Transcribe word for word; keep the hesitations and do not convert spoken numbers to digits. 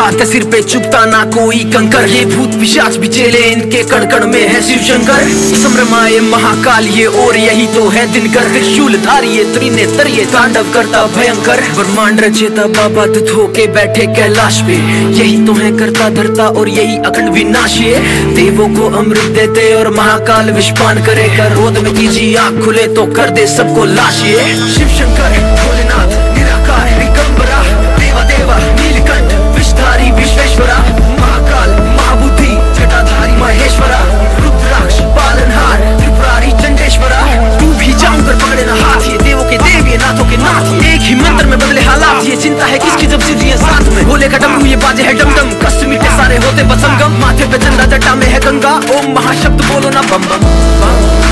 हाथ सिर पे चुपता ना कोई कंकर, ये भूत पिशाच भी चेले इनके कण कण में है शिव शंकर। सम्रमाए महाकाल ये और यही तो है दिनकर, त्रिशूल धारी ये त्रिनेत्र ये तांडव करता भयंकर। ब्रह्मांड रचेता बाबा दुध होके बैठे कैलाश पे, यही तो है करता धरता और यही अखंड विनाश। ये देवों को अमृत देते और महाकाल विषपान करे, कर रोद में कीजिए आँख खुले तो कर दे सबको लाश। ये शिव शंकर भोलेनाथ निराकार दिगंबरा, देवा देवा नीलकंठ विषधारी विश्वेश्वरा, महाकाल महाबुद्धि जटाधारी महेश्वरा, रुद्राक्ष पालनहार त्रिपुरारी चंडेश्वरा। तू भी जाऊं कर पकड़े ना हाथ, ये देवों के देव ये नाथों के नाथ, एक ही मंत्र में बदले हालात। ये चिंता है किसकी जब सिद्धियां साथ में, भोले का डमरू ये बाजे है डमडम, कष्ट मिटे सारे होते बसंगम। माथे पे चंदा जटा में है गंगा, ओम महाशब्द बोलो ना बम बम बम।